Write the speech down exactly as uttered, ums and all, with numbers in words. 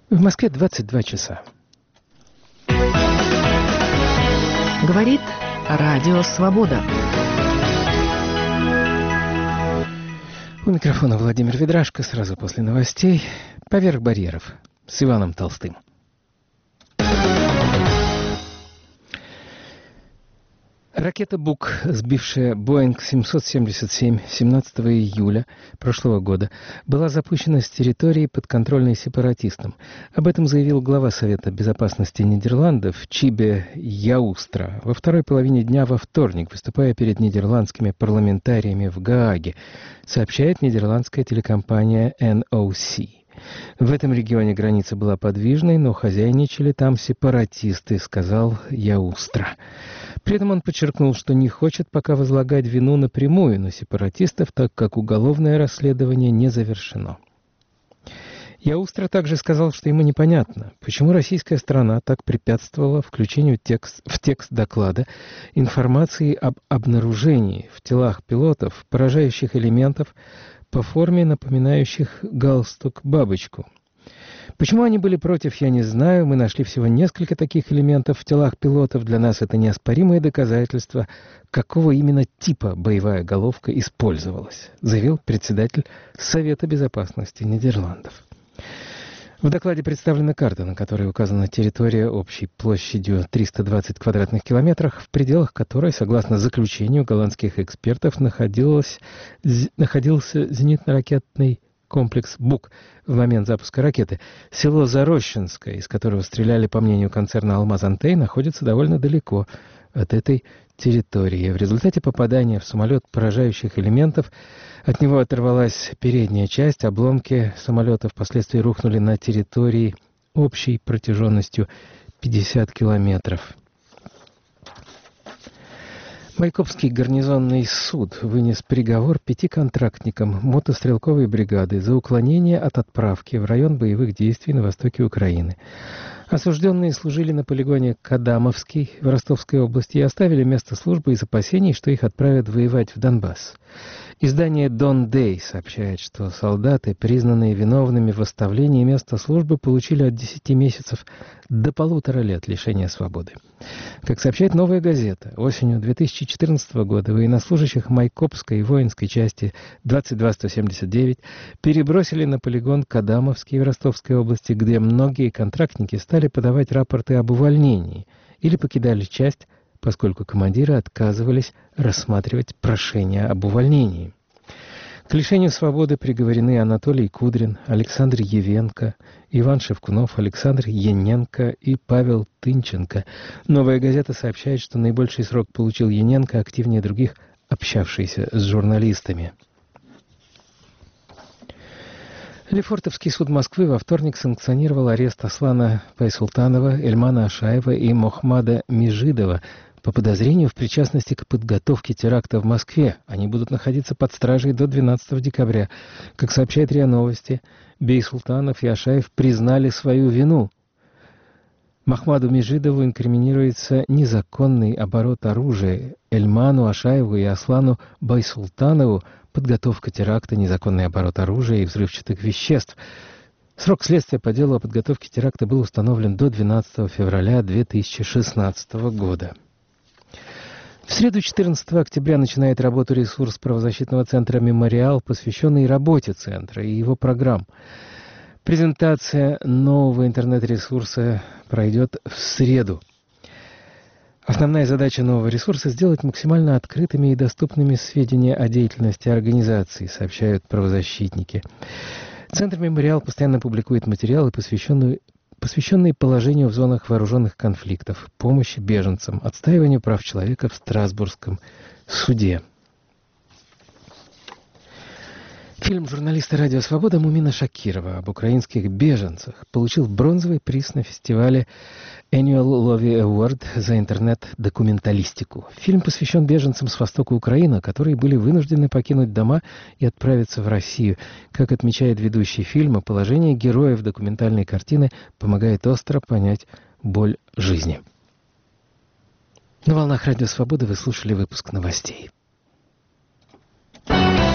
В Москве двадцать два часа. Говорит Радио Свобода. У микрофона Владимир Ведрашко. Сразу после новостей «Поверх барьеров» с Иваном Толстым. Ракета «Бук», сбившая Боинг семьсот семьдесят семь семнадцатого июля прошлого года, была запущена с территории, подконтрольной сепаратистам. Об этом заявил глава Совета безопасности Нидерландов Чибе Яустра во второй половине дня во вторник, выступая перед нидерландскими парламентариями в Гааге, сообщает нидерландская телекомпания эн о си. В этом регионе граница была подвижной, но хозяйничали там сепаратисты, сказал Яустра. При этом он подчеркнул, что не хочет пока возлагать вину напрямую на сепаратистов, так как уголовное расследование не завершено. Яустра также сказал, что ему непонятно, почему российская сторона так препятствовала включению текст, в текст доклада информации об обнаружении в телах пилотов поражающих элементов по форме, напоминающих галстук-бабочку. Почему они были против, я не знаю. Мы нашли всего несколько таких элементов в телах пилотов. Для нас это неоспоримое доказательство, какого именно типа боевая головка использовалась, заявил председатель Совета безопасности Нидерландов. В докладе представлена карта, на которой указана территория общей площадью триста двадцать квадратных километров, в пределах которой, согласно заключению голландских экспертов, находилась, находился зенитно-ракетный комплекс «Бук» в момент запуска ракеты. Село Зарощенское, из которого стреляли, по мнению концерна «Алмаз-Антей», находится довольно далеко от этой территории. В результате попадания в самолет поражающих элементов от него оторвалась передняя часть, обломки самолета впоследствии рухнули на территории общей протяженностью пятьдесят километров. Майкопский гарнизонный суд вынес приговор пяти контрактникам мотострелковой бригады за уклонение от отправки в район боевых действий на востоке Украины. Осужденные служили на полигоне Кадамовский в Ростовской области и оставили место службы из опасений, что их отправят воевать в Донбасс. Издание «Дон Дэй» сообщает, что солдаты, признанные виновными в оставлении места службы, получили от десяти месяцев до полутора лет лишения свободы. Как сообщает «Новая газета», осенью две тысячи четырнадцатого года военнослужащих Майкопской воинской части двадцать два сто семьдесят девять перебросили на полигон Кадамовский в Ростовской области, где многие контрактники стали подавать рапорты об увольнении или покидали часть, поскольку командиры отказывались рассматривать прошения об увольнении. К лишению свободы приговорены Анатолий Кудрин, Александр Евенко, Иван Шевкунов, Александр Яненко и Павел Тынченко. «Новая газета» сообщает, что наибольший срок получил Яненко, активнее других общавшийся с журналистами. Лефортовский суд Москвы во вторник санкционировал арест Аслана Байсултанова, Эльмана Ашаева и Мохмада Межидова по подозрению в причастности к подготовке теракта в Москве. Они будут находиться под стражей до двенадцатого декабря. Как сообщает РИА Новости, Бейсултанов и Ашаев признали свою вину. Мохмаду Межидову инкриминируется незаконный оборот оружия, Эльману Ашаеву и Аслану Байсултанову подготовка теракта, незаконный оборот оружия и взрывчатых веществ. Срок следствия по делу о подготовке теракта был установлен до двенадцатого февраля две тысячи шестнадцатого года. В среду четырнадцатого октября начинает работу ресурс правозащитного центра «Мемориал», посвященный работе центра и его программ. Презентация нового интернет-ресурса пройдет в среду. Основная задача нового ресурса – сделать максимально открытыми и доступными сведения о деятельности организации, сообщают правозащитники. Центр «Мемориал» постоянно публикует материалы, посвященные посвященные положению в зонах вооруженных конфликтов, помощи беженцам, отстаиванию прав человека в Страсбургском суде. Фильм журналиста «Радио Свобода» Мумина Шакирова об украинских беженцах получил бронзовый приз на фестивале Annual Lovie Award за интернет-документалистику. Фильм посвящен беженцам с востока Украины, которые были вынуждены покинуть дома и отправиться в Россию. Как отмечает ведущий фильма, положение героев документальной картины помогает остро понять боль жизни. На волнах «Радио Свобода» вы слушали выпуск новостей.